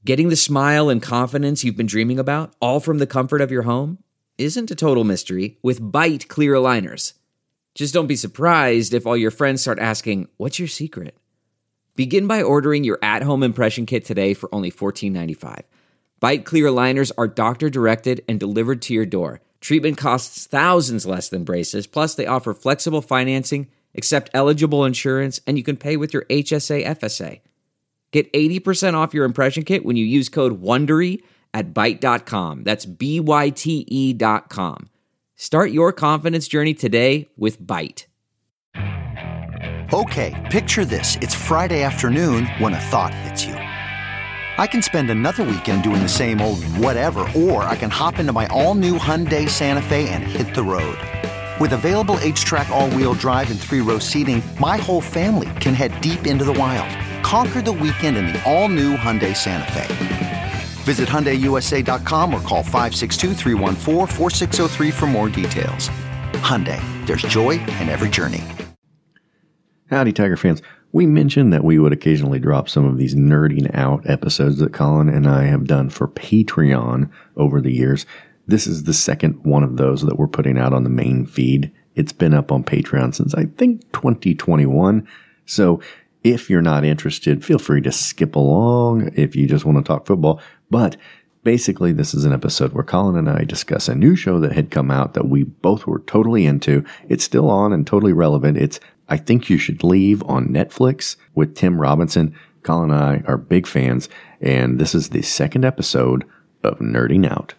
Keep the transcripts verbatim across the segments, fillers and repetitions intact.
Getting the smile and confidence you've been dreaming about, all from the comfort of your home, isn't a total mystery with Byte clear aligners. Just don't be surprised if all your friends start asking, "What's your secret?" Begin by ordering your at-home impression kit today for only fourteen ninety-five. Byte clear aligners are doctor-directed and delivered to your door. Treatment costs thousands less than braces, plus they offer flexible financing, accept eligible insurance, and you can pay with your H S A F S A. Get eighty percent off your impression kit when you use code WONDERY at byte dot com. That's B Y T E dot com. Start your confidence journey today with Byte. Okay, picture this. It's Friday afternoon when a thought hits you. I can spend another weekend doing the same old whatever, or I can hop into my all-new Hyundai Santa Fe and hit the road. With available H-Track all-wheel drive and three-row seating, my whole family can head deep into the wild. Conquer the weekend in the all-new Hyundai Santa Fe. Visit Hyundai U S A dot com or call five six two, three one four, four six zero three for more details. Hyundai, there's joy in every journey. Howdy, Tiger fans. We mentioned that we would occasionally drop some of these nerding out episodes that Colin and I have done for Patreon over the years. This is the second one of those that we're putting out on the main feed. It's been up on Patreon since, I think, twenty twenty-one. So if you're not interested, feel free to skip along if you just want to talk football. But basically, this is an episode where Colin and I discuss a new show that had come out that we both were totally into. It's still on and totally relevant. It's I Think You Should Leave on Netflix with Tim Robinson. Colin and I are big fans, and this is the second episode of Nerding Out.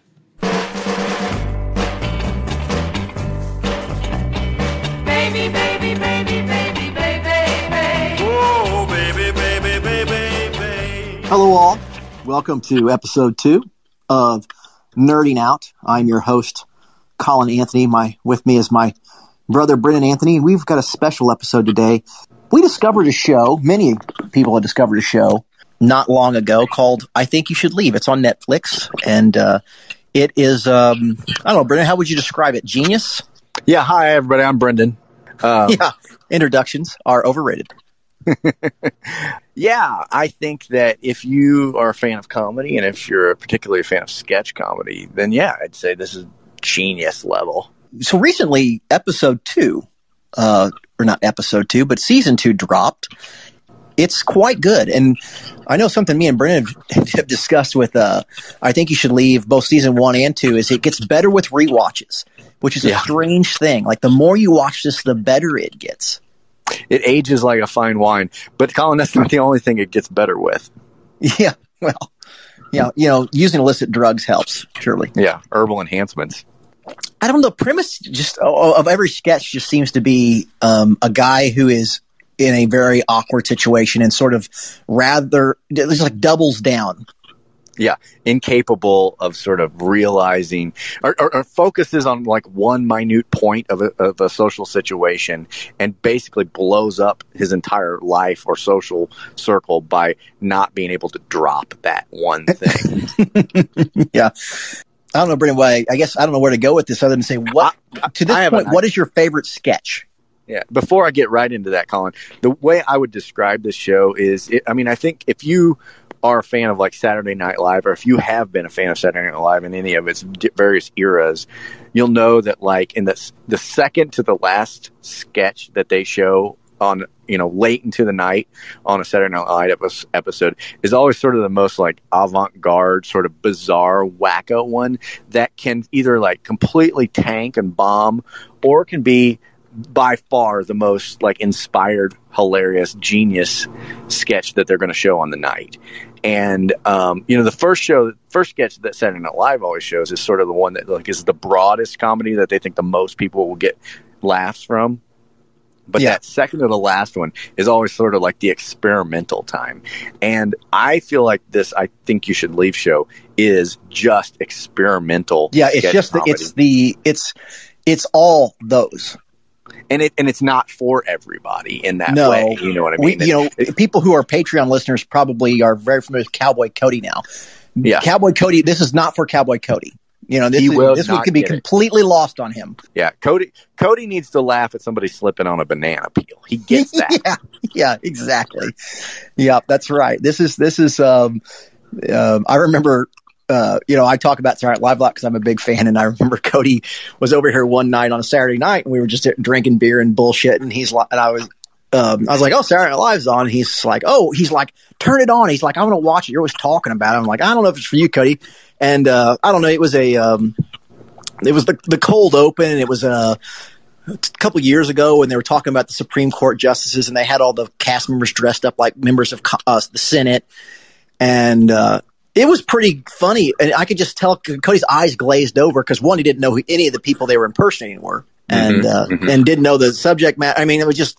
Baby, baby, baby, baby, baby, baby. Oh, baby, baby, baby, baby. Hello all. Welcome to episode two of Nerding Out. I'm your host, Colin Anthony. My with me is my brother, Brennan Anthony. We've got a special episode today. We discovered a show, many people have discovered a show not long ago called I Think You Should Leave. It's on Netflix, and uh, it is, um, I don't know, Brennan, how would you describe it? Genius? Yeah, hi, everybody. I'm Brendan. Um, yeah, introductions are overrated. Yeah, I think that if you are a fan of comedy, and if you're particularly a fan of sketch comedy, then yeah, I'd say this is genius level. So recently, episode two, uh, or not episode two, but season two dropped. It's quite good. And I know something me and Brennan have discussed with uh, I Think You Should Leave, both season one and two, is it gets better with rewatches, which is a Yeah. strange thing. Like, the more you watch this, the better it gets. It ages like a fine wine. But, Colin, that's not the only thing it gets better with. Yeah, well, yeah, you know, using illicit drugs helps, surely. Yeah, herbal enhancements. I don't know. The premise just of every sketch just seems to be um, a guy who is in a very awkward situation and sort of rather it's like doubles down. Yeah, incapable of sort of realizing or, or, or focuses on like one minute point of a, of a social situation and basically blows up his entire life or social circle by not being able to drop that one thing. Yeah. I don't know, Brendan, why, I guess I don't know where to go with this other than say, what I, to this I point, an, what is your favorite sketch? Yeah. Before I get right into that, Colin, the way I would describe this show is, it, I mean, I think if you are a fan of like Saturday Night Live, or if you have been a fan of Saturday Night Live in any of its various eras, you'll know that like in the, the second to the last sketch that they show on, you know, late into the night on a Saturday Night Live episode is always sort of the most like avant-garde, sort of bizarre, wacko one that can either like completely tank and bomb, or can be by far the most like inspired, hilarious, genius sketch that they're going to show on the night. And, um, you know, the first show, first sketch that Saturday Night Live always shows is sort of the one that like is the broadest comedy that they think the most people will get laughs from. But Yeah. that second to the last one is always sort of like the experimental time. And I feel like this I Think You Should Leave show is just experimental. Yeah, it's sketch just the, comedy. it's the it's it's all those. And it and it's not for everybody in that No. way. You know what I We, mean? you know, It- people who are Patreon listeners probably are very familiar with Cowboy Cody now. Yeah. Cowboy Cody, this is not for Cowboy Cody. You know, this He is, will this not could be get it. completely lost on him. yeah, Cody Cody needs to laugh at somebody slipping on a banana peel. He gets that. yeah, yeah, exactly. Yeah, that's right. This is this is um um, I remember, uh, you know, I talk about Saturday Night Live a lot because I'm a big fan. And I remember Cody was over here one night on a Saturday night and we were just drinking beer and bullshit. And he's like, and I was, um, I was like, oh, Saturday Night Live's on. And he's like, oh, he's like, turn it on. He's like, I want to watch it. You're always talking about it. I'm like, I don't know if it's for you, Cody. And, uh, I don't know. It was a, um, it was the, the cold open. And it was a, a couple years ago when they were talking about the Supreme Court justices and they had all the cast members dressed up like members of uh, the Senate. And, uh, it was pretty funny. And I could just tell Cody's eyes glazed over because one, he didn't know who any of the people they were impersonating were and, mm-hmm, uh, mm-hmm. and didn't know the subject matter. I mean, it was just,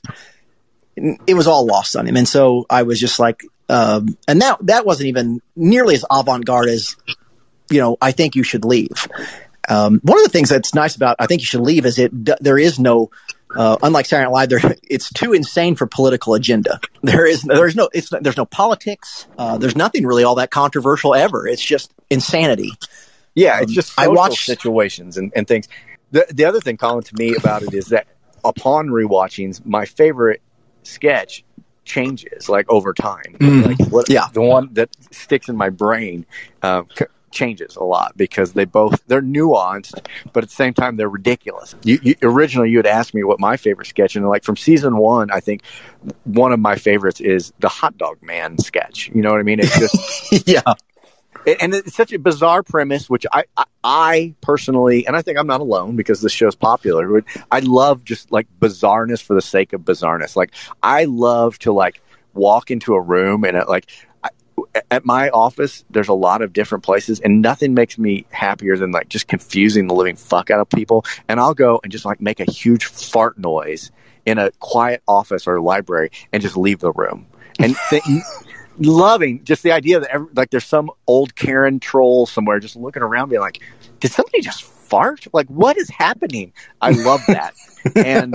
it was all lost on him. And so I was just like, um, and that, that wasn't even nearly as avant-garde as, you know, I think you should leave. Um, one of the things that's nice about I think you should leave is it, there is no, uh, unlike Saturday Night Live, there, it's too insane for political agenda. There is, there's no, it's, there's no politics. Uh, there's nothing really all that controversial ever. It's just insanity. Yeah. It's just um, social I watch situations and, and things. The, the other thing, Colin, to me about it is that upon rewatchings, my favorite sketch changes like over time. Mm, like what, yeah. The one that sticks in my brain uh, c- changes a lot because they both they're nuanced, but at the same time they're ridiculous. You, you, originally, you had asked me what my favorite sketch, and like from season one, I think one of my favorites is the hot dog man sketch. You know what I mean? It's just yeah. And it's such a bizarre premise, which I, I, I personally, and I think I'm not alone because this show's popular. I love just like bizarreness for the sake of bizarreness. Like I love to like walk into a room and it, like I, at my office, there's a lot of different places, and nothing makes me happier than like just confusing the living fuck out of people. And I'll go and just like make a huge fart noise in a quiet office or library and just leave the room. And th- loving just the idea that every, like there's some old Karen troll somewhere just looking around being like, did somebody just fart? Like, what is happening? I love that. and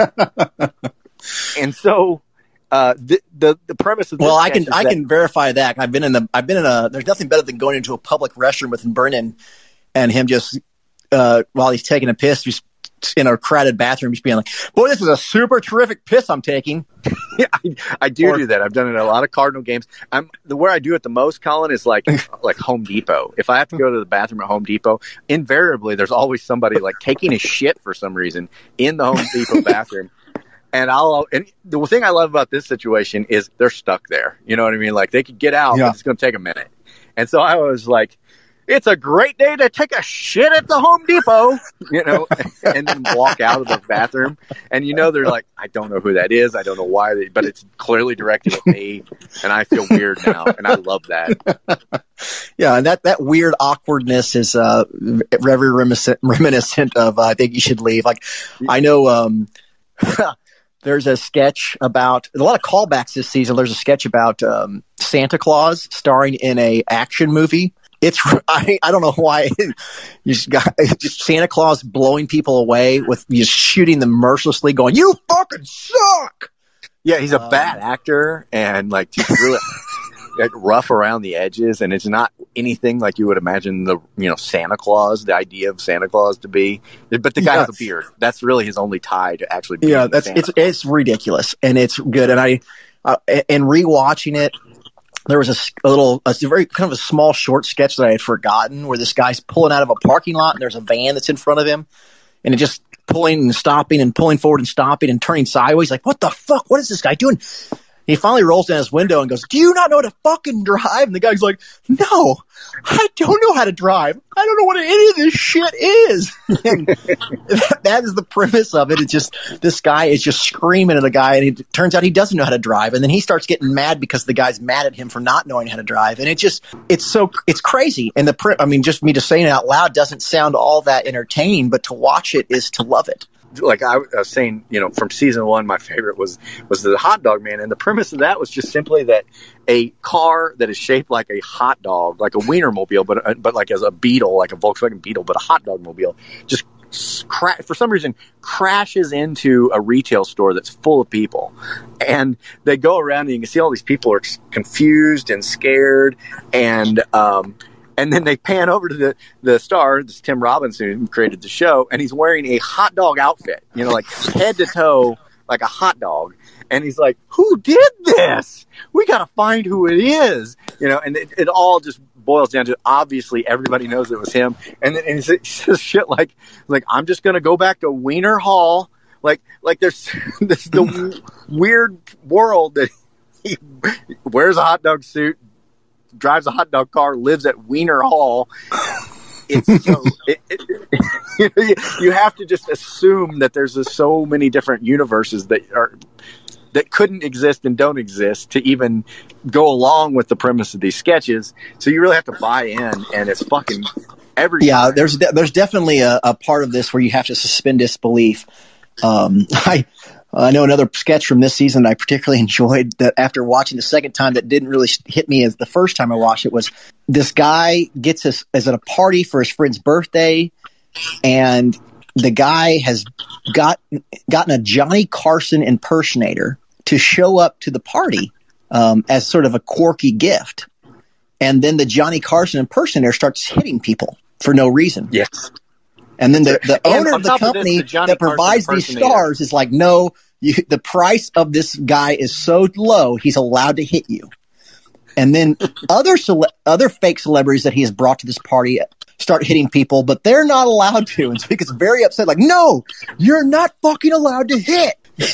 and so uh, the, the the premise of this well, I can I that, can verify that. I've been in the I've been in a. There's nothing better than going into a public restroom with Brennan and him just uh, while he's taking a piss, just in a crowded bathroom, just being like, "Boy, this is a super terrific piss I'm taking." Yeah, I, I do or, do that. I've done it at a lot of Cardinal games. I'm the where I do it the most, Colin, is like like Home Depot. If I have to go to the bathroom at Home Depot, invariably there's always somebody like taking a shit for some reason in the Home Depot bathroom. And I'll and the thing I love about this situation is they're stuck there. You know what I mean? Like they could get out, yeah. but it's going to take a minute. And so I was like, it's a great day to take a shit at the Home Depot, you know, and then walk out of the bathroom. And, you know, they're like, I don't know who that is. I don't know why, they, but it's clearly directed at me. And I feel weird now. And I love that. Yeah. And that, that weird awkwardness is uh, very reminiscent, reminiscent of uh, I think you should leave. Like, I know um, there's a sketch about a lot of callbacks this season. There's a sketch about um, Santa Claus starring in a action movie. It's I, I don't know why you just got just Santa Claus blowing people away with just shooting them mercilessly, going, "You fucking suck." Yeah, he's a um, bad actor and like just really like, rough around the edges, and it's not anything like you would imagine the you know Santa Claus, the idea of Santa Claus to be. But the guy yeah. has a beard. That's really his only tie to actually. Being Yeah, that's Santa. it's it's ridiculous and it's good. And I uh, and rewatching it. There was a, a little, a very kind of a small short sketch that I had forgotten where this guy's pulling out of a parking lot and there's a van that's in front of him and it just pulling and stopping and pulling forward and stopping and turning sideways. Like, what the fuck? What is this guy doing? He finally rolls down his window and goes, "Do you not know how to fucking drive?" And the guy's like, "No, I don't know how to drive. I don't know what any of this shit is." And that is the premise of it. It's just this guy is just screaming at a guy, and it turns out he doesn't know how to drive. And then he starts getting mad because the guy's mad at him for not knowing how to drive. And it just, it's so, it's crazy. And the, pre- I mean, just me just saying it out loud doesn't sound all that entertaining, but to watch it is to love it. Like I was saying, you know, from season one, my favorite was was the hot dog man, and the premise of that was just simply that a car that is shaped like a hot dog, like a Wienermobile, but but like as a Beetle, like a Volkswagen Beetle, but a hot dog mobile, just cra- for some reason crashes into a retail store that's full of people, and they go around and you can see all these people are confused and scared, and um. And then they pan over to the, the star, this Tim Robinson, who created the show, and he's wearing a hot dog outfit, you know, like head to toe, like a hot dog. And he's like, "Who did this? We got to find who it is." You know, and it, it all just boils down to obviously everybody knows it was him. And then and he says shit like, like I'm just going to go back to Wiener Hall. Like, like there's this the w- weird world that he wears a hot dog suit, drives a hot dog car, lives at Wiener Hall. It's so it, it, it, you have to just assume that there's just so many different universes that are that couldn't exist and don't exist to even go along with the premise of these sketches. So you really have to buy in, and it's fucking every Yeah, time. there's de- there's definitely a, a part of this where you have to suspend disbelief. Um, I I know another sketch from this season I particularly enjoyed that after watching the second time that didn't really hit me as the first time I watched it was this guy gets us is at a party for his friend's birthday, and the guy has got gotten a Johnny Carson impersonator to show up to the party um, as sort of a quirky gift. And then the Johnny Carson impersonator starts hitting people for no reason. Yes. And then the, the And owner on of the top of this, company the Johnny that Carson provides these impersonator- stars is like, no, you, the price of this guy is so low, he's allowed to hit you. And then other cele- other fake celebrities that he has brought to this party start hitting people, but they're not allowed to. And so he gets very upset, like, no, you're not fucking allowed to hit.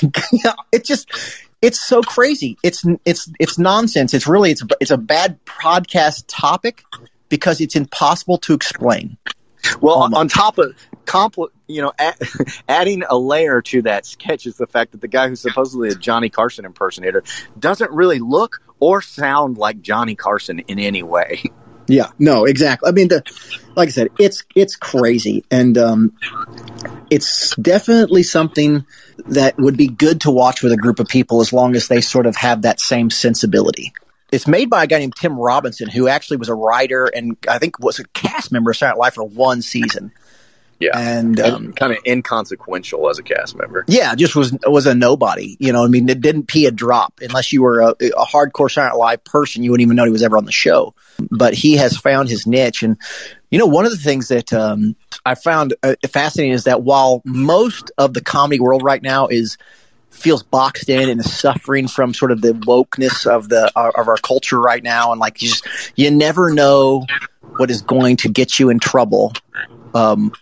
It just, it's so crazy. It's it's it's nonsense. It's really it's it's a bad podcast topic because it's impossible to explain. Well, Almost. on top of compl- you know, add, adding a layer to that sketch is the fact that the guy who's supposedly a Johnny Carson impersonator doesn't really look or sound like Johnny Carson in any way. Yeah, no, exactly. I mean, the, like I said, it's it's crazy, and um, it's definitely something that would be good to watch with a group of people as long as they sort of have that same sensibility. It's made by a guy named Tim Robinson, who actually was a writer and I think was a cast member of Saturday Night Live for one season. Yeah, And um, kind of inconsequential as a cast member. yeah, just was was a nobody. You know, I mean, it didn't pee a drop unless you were a, a hardcore Saturday Night Live person. You wouldn't even know he was ever on the show. But he has found his niche, and you know, one of the things that um, I found uh, fascinating is that while most of the comedy world right now is feels boxed in and is suffering from sort of the wokeness of the uh, of our culture right now, and like you just you never know what is going to get you in trouble. Um,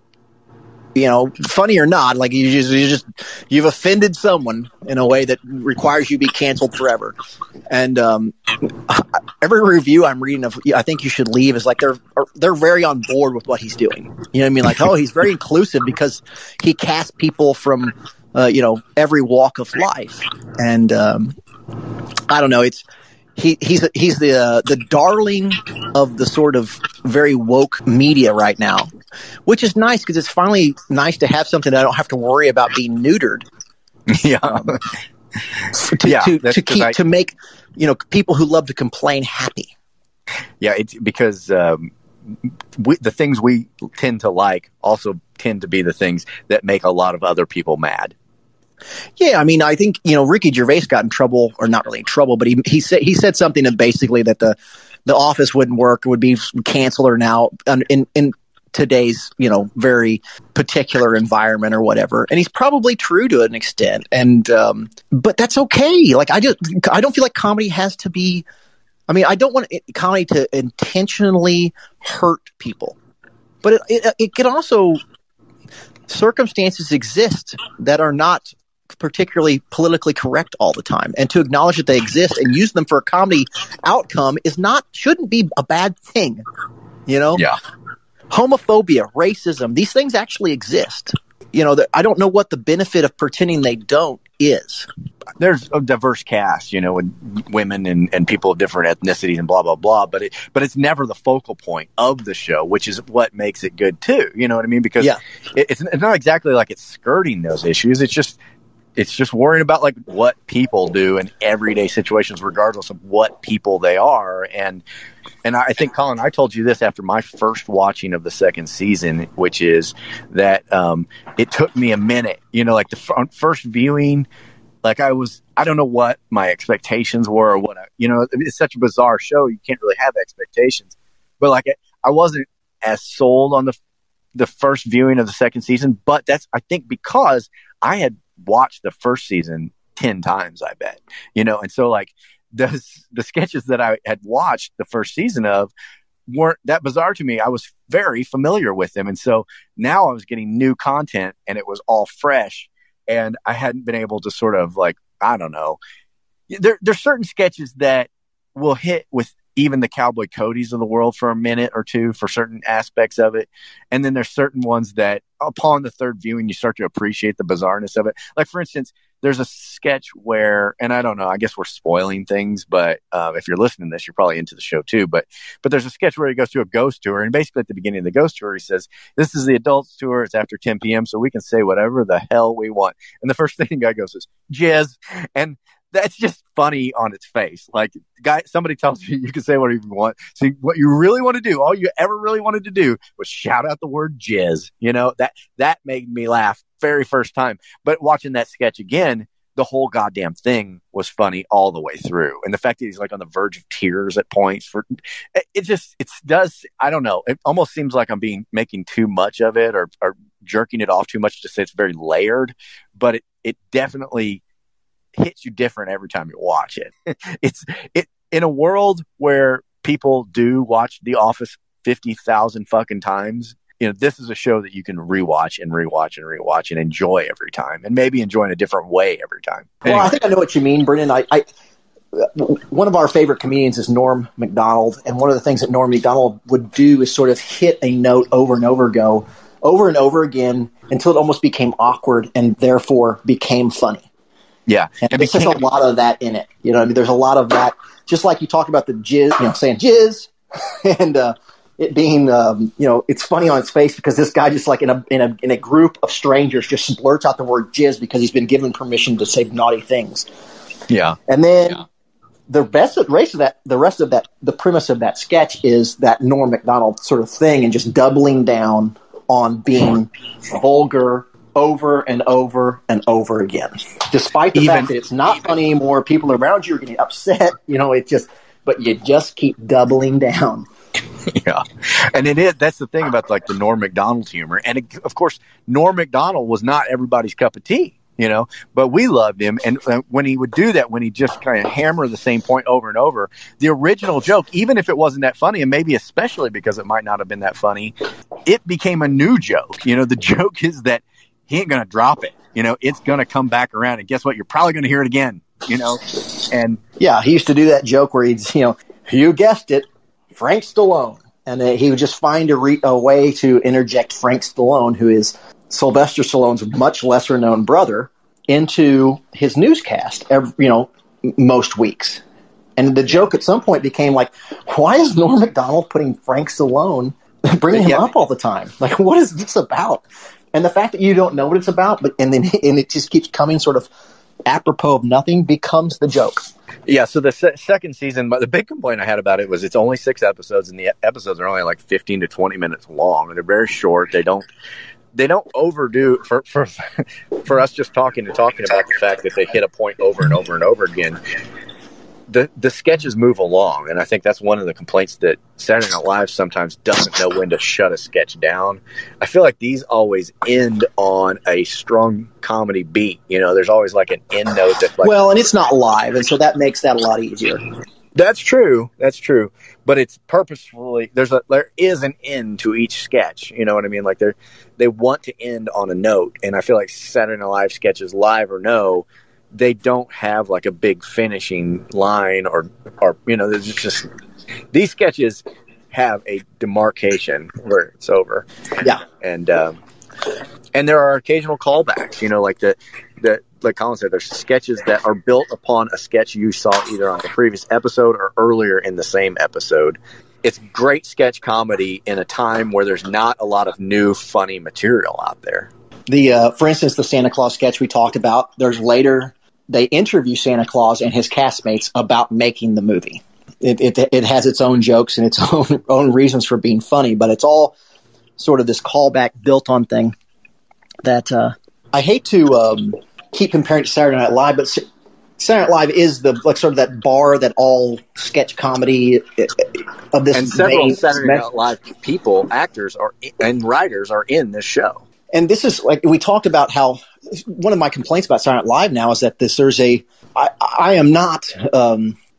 you know, funny or not, like you just, you just, you've offended someone in a way that requires you be canceled forever. And um, every review I'm reading of, I think you should leave is like they're they're very on board with what he's doing. You know what I mean? Like, oh, he's very inclusive because he casts people from, uh, you know, every walk of life. And um, I don't know, it's. He he's he's the uh, the darling of the sort of very woke media right now, which is nice because it's finally nice to have something that I don't have to worry about being neutered. Yeah, um, to yeah, to, that's to 'cause keep I- to make you know people who love to complain happy. yeah. It's because um, we, the things we tend to like also tend to be the things that make a lot of other people mad. Yeah, I mean, I think you know Ricky Gervais got in trouble, or not really in trouble, but he he said he said something that basically that the the Office wouldn't work, would be canceled or now in in today's you know very particular environment or whatever, and he's probably true to an extent, and um, but that's okay. Like I just I don't feel like comedy has to be. I mean, I don't want it, comedy to intentionally hurt people, but it it, it can also circumstances exist that are not particularly politically correct all the time, and to acknowledge that they exist and use them for a comedy outcome is not shouldn't be a bad thing. You know, Yeah. homophobia, racism, these things actually exist. You know, I don't know what the benefit of pretending they don't is. There's a diverse cast, you know, and women and, and people of different ethnicities and blah blah blah. But it but it's never the focal point of the show, which is what makes it good too. You know what I mean? Because Yeah. it, it's it's not exactly like it's skirting those issues. It's just it's just worrying about like what people do in everyday situations, regardless of what people they are. And and I think, Colin, I told you this after my first watching of the second season, which is that um, it took me a minute. You know, like the f- first viewing. Like I was, I don't know what my expectations were or what, I, you know, it's such a bizarre show. You can't really have expectations, but like I wasn't as sold on the, the first viewing of the second season, but that's, I think because I had watched the first season ten times, I bet, you know? And so like those, the sketches that I had watched the first season of weren't that bizarre to me. I was very familiar with them. And so now I was getting new content and it was all fresh. And I hadn't been able to sort of like, I don't know. There, there's certain sketches that will hit with even the Cowboy Codys of the world for a minute or two for certain aspects of it. And then there's certain ones that upon the third viewing, you start to appreciate the bizarreness of it. Like, for instance, there's a sketch where, and I don't know, I guess we're spoiling things, but uh, if you're listening to this, you're probably into the show too. But but there's a sketch where he goes to a ghost tour. And basically at the beginning of the ghost tour, he says, this is the adults tour. It's after ten p.m. so we can say whatever the hell we want. And the first thing the guy goes is, jizz. And that's just funny on its face. Like, guy, somebody tells you you can say whatever you want. So what you really want to do, all you ever really wanted to do was shout out the word jizz. You know, that, that made me laugh very first time. But watching that sketch again, the whole goddamn thing was funny all the way through. And the fact that he's like on the verge of tears at points for it, it just, it does, I don't know. It almost seems like I'm being, making too much of it or, or jerking it off too much to say it's very layered, but it, it definitely hits you different every time you watch it. It's it in a world where people do watch The Office fifty thousand fucking times. You know, this is a show that you can rewatch and rewatch and rewatch and enjoy every time, and maybe enjoy in a different way every time. Well, Anyway. I think I know what you mean, Brennan. I, I one of our favorite comedians is Norm Macdonald, and one of the things that Norm Macdonald would do is sort of hit a note over and over, go over and over again until it almost became awkward and therefore became funny. Yeah, and, and there's became, a lot of that in it. You know, I mean, there's a lot of that. Just like you talked about the jizz, you know, saying jizz, and uh, it being, um, you know, it's funny on its face because this guy just like in a in a in a group of strangers just blurts out the word jizz because he's been given permission to say naughty things. Yeah, and then Yeah. the rest of the rest of that, the rest of that, the premise of that sketch is that Norm Macdonald sort of thing, and just doubling down on being vulgar over and over and over again, despite the Even- fact that it's not funny anymore. People around you are getting upset. You know, it just, but you just keep doubling down. yeah, and it is. That's the thing about like the Norm Macdonald humor, and it, of course, Norm Macdonald was not everybody's cup of tea, you know, but we loved him. And uh, when he would do that, when he just kind of hammer the same point over and over, the original joke, even if it wasn't that funny, and maybe especially because it might not have been that funny, it became a new joke. You know, the joke is that he ain't going to drop it. You know, it's going to come back around. And guess what? You're probably going to hear it again, you know? And Yeah, he used to do that joke where he'd, you know, you guessed it, Frank Stallone. And uh, he would just find a, re- a way to interject Frank Stallone, who is Sylvester Stallone's much lesser known brother, into his newscast, every, you know, m- most weeks. And the joke at some point became like, why is Norm Macdonald putting Frank Stallone, bringing him Yeah. up all the time? Like, what is this about? And the fact that you don't know what it's about, but and then and it just keeps coming sort of apropos of nothing becomes the joke. yeah, so the se- second season, but the big complaint I had about it was it's only six episodes, and the episodes are only like fifteen to twenty minutes long, and they're very short. They don't they don't overdo for for for us just talking and talking about the fact that they hit a point over and over and over again. The the sketches move along, and I think that's one of the complaints that Saturday Night Live sometimes doesn't know when to shut a sketch down. I feel like these always end on a strong comedy beat. You know, there's always like an end note that like Well, and it's not live, and so that makes that a lot easier. That's true. That's true. But it's purposefully there's a there is an end to each sketch. You know what I mean? Like they they want to end on a note, and I feel like Saturday Night Live sketches, live or no, they don't have like a big finishing line or or you know, there's just these sketches have a demarcation where it's over. Yeah. And um, and there are occasional callbacks. You know, like the the like Colin said, there's sketches that are built upon a sketch you saw either on the previous episode or earlier in the same episode. It's great sketch comedy in a time where there's not a lot of new funny material out there. The uh, for instance, the Santa Claus sketch we talked about. There's later they interview Santa Claus and his castmates about making the movie. It it, it has its own jokes and its own own reasons for being funny, but it's all sort of this callback built on thing that uh, I hate to um, keep comparing to Saturday Night Live, but Saturday Night Live is the like sort of that bar that all sketch comedy of this And several vein- Saturday Night Live people, actors, are and writers are in this show. And this is like we talked about how one of my complaints about Saturday Night Live now is that this there's a I, I am not um,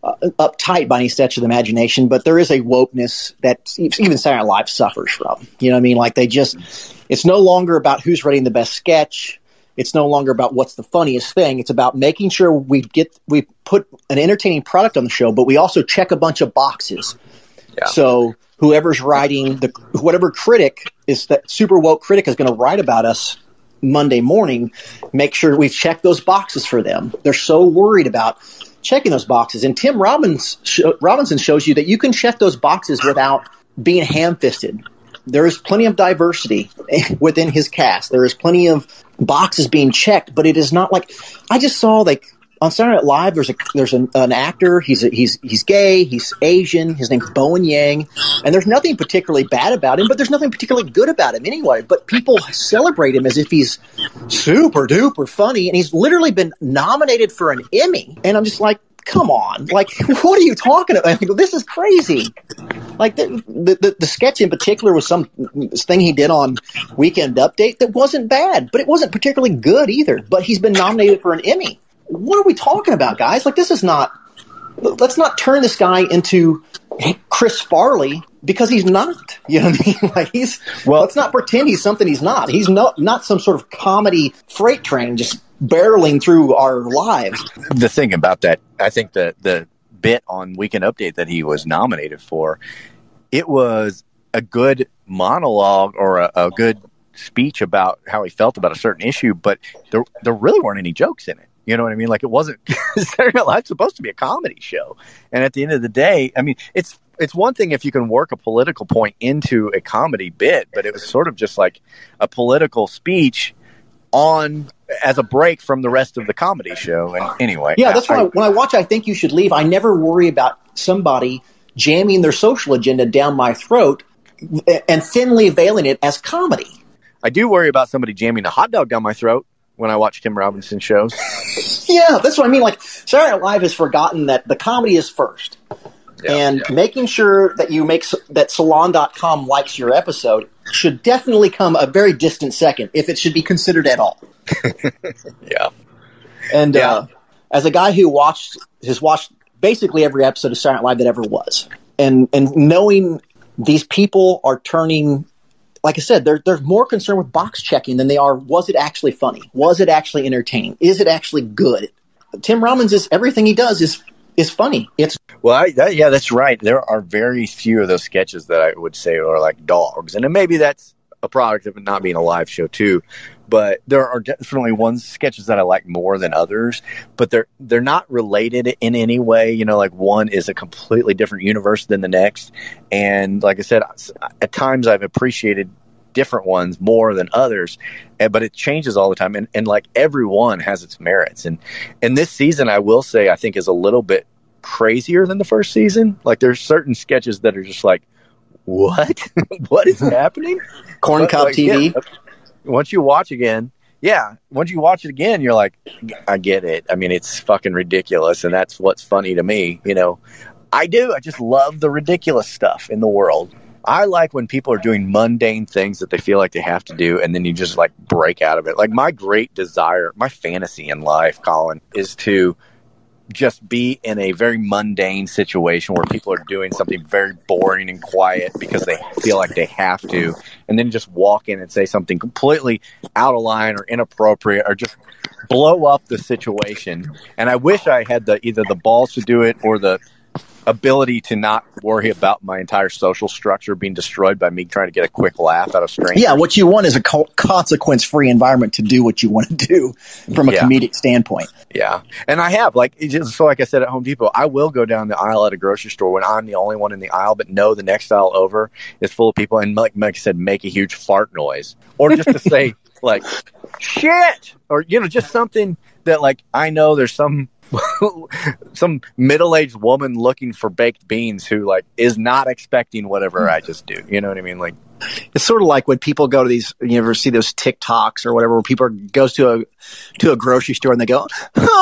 uh, uptight by any stretch of the imagination, but there is a wokeness that even Saturday Night Live suffers from. You know what I mean? Like they just, it's no longer about who's writing the best sketch. It's no longer about what's the funniest thing. It's about making sure we get, we put an entertaining product on the show, but we also check a bunch of boxes. Yeah. So whoever's writing the, whatever critic is that super woke critic is going to write about us Monday morning, make sure we've checked those boxes for them. They're so worried about checking those boxes. And Tim Robbins sh- Robinson shows you that you can check those boxes without being ham-fisted. There is plenty of diversity within his cast. There is plenty of boxes being checked, but it is not like I just saw like on Saturday Night Live. There's a there's an, an actor. He's a, he's he's gay. He's Asian. His name's Bowen Yang, and there's nothing particularly bad about him, but there's nothing particularly good about him anyway. But people celebrate him as if he's super duper funny, and he's literally been nominated for an Emmy. And I'm just like, come on, like what are you talking about? This is crazy. Like the, the the sketch in particular was some thing he did on Weekend Update that wasn't bad, but it wasn't particularly good either. But he's been nominated for an Emmy. What are we talking about, guys? Like, this is not – let's not turn this guy into Chris Farley because he's not. You know what I mean? Like, he's – well, let's not pretend he's something he's not. He's not, not some sort of comedy freight train just barreling through our lives. The thing about that, I think the the bit on Weekend Update that he was nominated for, it was a good monologue or a, a good speech about how he felt about a certain issue, but there there really weren't any jokes in it. You know what I mean? Like it wasn't Saturday Night Live's supposed to be a comedy show. And at the end of the day, I mean, it's it's one thing if you can work a political point into a comedy bit, but it was sort of just like a political speech on as a break from the rest of the comedy show. And anyway. Yeah, that's I, why when I watch I Think You Should Leave, I never worry about somebody jamming their social agenda down my throat and thinly veiling it as comedy. I do worry about somebody jamming a hot dog down my throat when I watch Tim Robinson shows. Yeah, that's what I mean. Like, Saturday Night Live has forgotten that the comedy is first. Yeah, and yeah. making sure that you make that salon dot com likes your episode should definitely come a very distant second, if it should be considered at all. yeah. And yeah. Uh, as a guy who watched has watched basically every episode of Saturday Night Live that ever was, and and knowing these people are turning, like I said, they're they're more concerned with box checking than they are, was it actually funny? Was it actually entertaining? Is it actually good? Tim Robbins is everything he does is is funny. It's well, I, that, yeah, that's right. There are very few of those sketches that I would say are like dogs, and then maybe that's a product of it not being a live show too. But there are definitely one sketches that I like more than others, but they're they're not related in any way. You know, like one is a completely different universe than the next. And like I said, at times I've appreciated different ones more than others, but it changes all the time. And, and like every one has its merits. And, and this season, I will say, I think is a little bit crazier than the first season. Like there's certain sketches that are just like, what? What is happening? Corn Cob like, T V. Yeah, once you watch again, yeah, once you watch it again, you're like, I get it. I mean, it's fucking ridiculous, and that's what's funny to me. You know, I do. I just love the ridiculous stuff in the world. I like when people are doing mundane things that they feel like they have to do, and then you just like break out of it. Like my great desire, my fantasy in life, Colin, is to just be in a very mundane situation where people are doing something very boring and quiet because they feel like they have to, and then just walk in and say something completely out of line or inappropriate or just blow up the situation. And I wish I had the either the balls to do it or the ability to not worry about my entire social structure being destroyed by me trying to get a quick laugh out of strangers. Yeah, what you want is a co- consequence-free environment to do what you want to do from a yeah. comedic standpoint. Yeah, and I have, like, just so like I said at Home Depot, I will go down the aisle at a grocery store when I'm the only one in the aisle, but no, the next aisle over is full of people, and like Mike said, make a huge fart noise. Or just to say, like, shit! Or, you know, just something that, like, I know there's some some middle-aged woman looking for baked beans who like is not expecting whatever I just do. You know what I mean? Like it's sort of like when people go to these, you ever see those TikToks or whatever, where people are, goes to a to a grocery store and they go,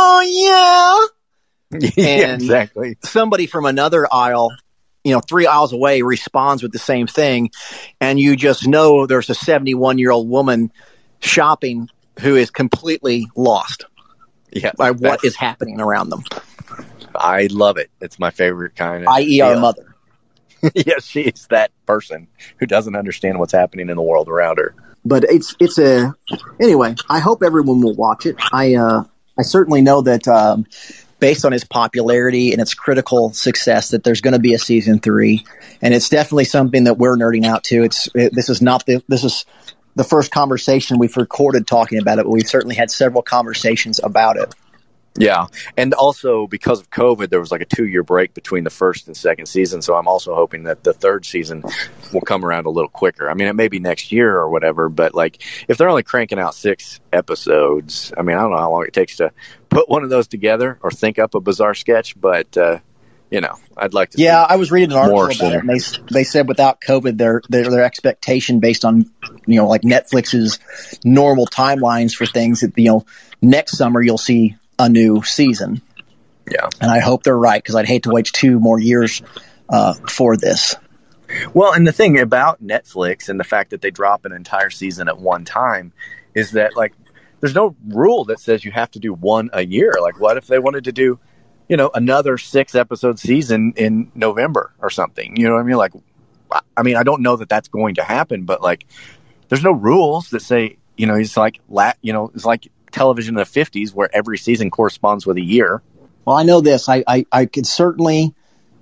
"Oh yeah," yeah, and exactly. Somebody from another aisle, you know, three aisles away, responds with the same thing, and you just know there's a seventy-one-year-old woman shopping who is completely lost. Yeah, by what is happening around them. I love it. It's my favorite kind of that is our deal. mother. Yeah, she's that person who doesn't understand what's happening in the world around her. But it's it's a anyway. I hope everyone will watch it. I uh, I certainly know that um, based on its popularity and its critical success, that there's going to be a season three, and it's definitely something that we're nerding out to. It's it, this is not the this is the first conversation we've recorded talking about it, but we've certainly had several conversations about it. Yeah. And also because of COVID, there was like a two year break between the first and second season. So I'm also hoping that the third season will come around a little quicker. I mean, it may be next year or whatever, but like if they're only cranking out six episodes, I mean, I don't know how long it takes to put one of those together or think up a bizarre sketch, but, uh, you know, I'd like to Yeah, see I was reading an article more about sooner. it, and they they said without COVID, their their their expectation based on, you know, like Netflix's normal timelines for things that, you know, next summer you'll see a new season. Yeah. And I hope they're right, because I'd hate to wait two more years uh, for this. Well, and the thing about Netflix and the fact that they drop an entire season at one time is that, like, there's no rule that says you have to do one a year. Like, what if they wanted to do, you know, another six episode season in November or something? You know what I mean? Like, I mean, I don't know that that's going to happen, but like, there's no rules that say, you know, it's like, la- you know, it's like television in the fifties where every season corresponds with a year. Well, I know this. I, I, I could certainly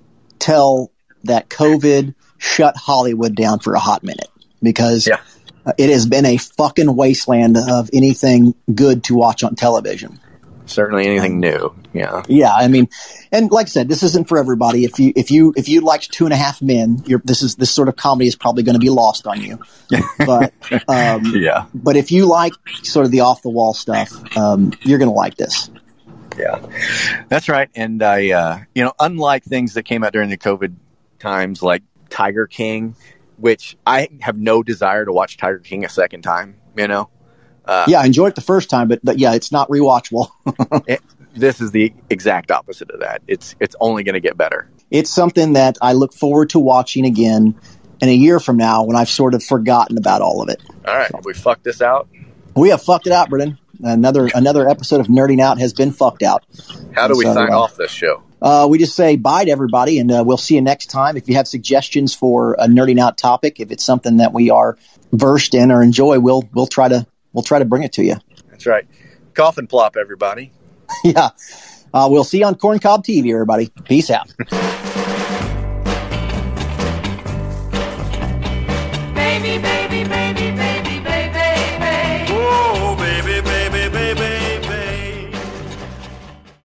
tell that COVID shut Hollywood down for a hot minute, because Yeah. uh, it has been a fucking wasteland of anything good to watch on television. Certainly anything new. Yeah. Yeah, I mean, and like I said, this isn't for everybody. If you if you if you liked Two and a Half Men, you're, this is this sort of comedy is probably going to be lost on you. But um, Yeah. but if you like sort of the off the wall stuff, um, you're going to like this. Yeah, that's right. And I, uh, you know, unlike things that came out during the COVID times, like Tiger King, which I have no desire to watch Tiger King a second time, you know? Uh, Yeah, I enjoyed it the first time, but, but yeah, it's not rewatchable. it, this is the exact opposite of that. It's, it's only going to get better. It's something that I look forward to watching again in a year from now when I've sort of forgotten about all of it. All right. Have we fucked this out? We have fucked it out, Brendan. Another another episode of Nerding Out has been fucked out. How do we So, sign uh, off this show? Uh, we just say bye to everybody, and uh, we'll see you next time. If you have suggestions for a Nerding Out topic, if it's something that we are versed in or enjoy, we'll we'll try to we'll try to bring it to you. That's right. Coffin plop, everybody. Yeah, uh, we'll see you on Corncob T V, everybody. Peace out. Baby, baby, baby, baby.